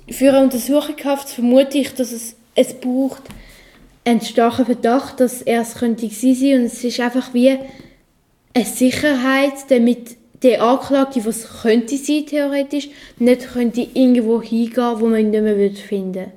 Für eine Untersuchungshaft vermute ich, dass es braucht einen starken Verdacht, dass er es könnte gewesen sein. Und es ist einfach wie eine Sicherheit, damit der Anklagte, was könnte sein, theoretisch, nicht könnte irgendwo hingehen, wo man ihn nicht mehr finden würde.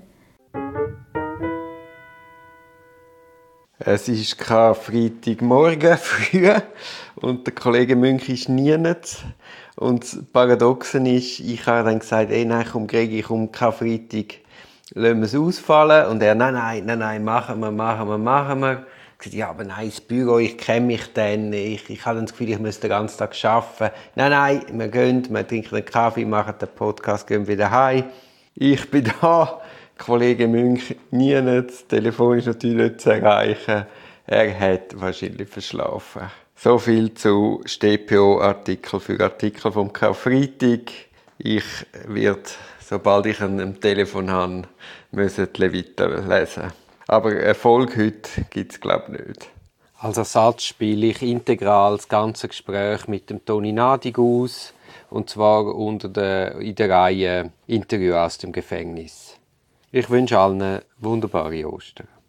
Es ist kein Freitagmorgen früh und der Kollege Münch ist nirgends. Und das Paradoxe ist, ich habe dann gesagt, nein, komm Greg, ich komme kein Freitag, lassen wir es ausfallen. Und er, nein, machen wir. Ich sagte, ja, aber nein, das Büro, ich kenne mich dann, ich habe dann das Gefühl, ich müsste den ganzen Tag arbeiten. Nein, wir gehen, wir trinken einen Kaffee, machen den Podcast, gehen wieder heim. Ich bin da. Kollege Münch nirgends, das Telefon ist natürlich nicht zu erreichen. Er hat wahrscheinlich verschlafen. So viel zu StPO-Artikel für Artikel vom Karfreitag. Ich werde, sobald ich ein Telefon habe, müssen die Leviten lesen. Aber Erfolg heute gibt es, glaube ich, nicht. Als Ersatz spiele ich integral das ganze Gespräch mit dem Toni Nadig aus. Und zwar in der Reihe Interview aus dem Gefängnis. Ich wünsche allen wunderbare Ostern.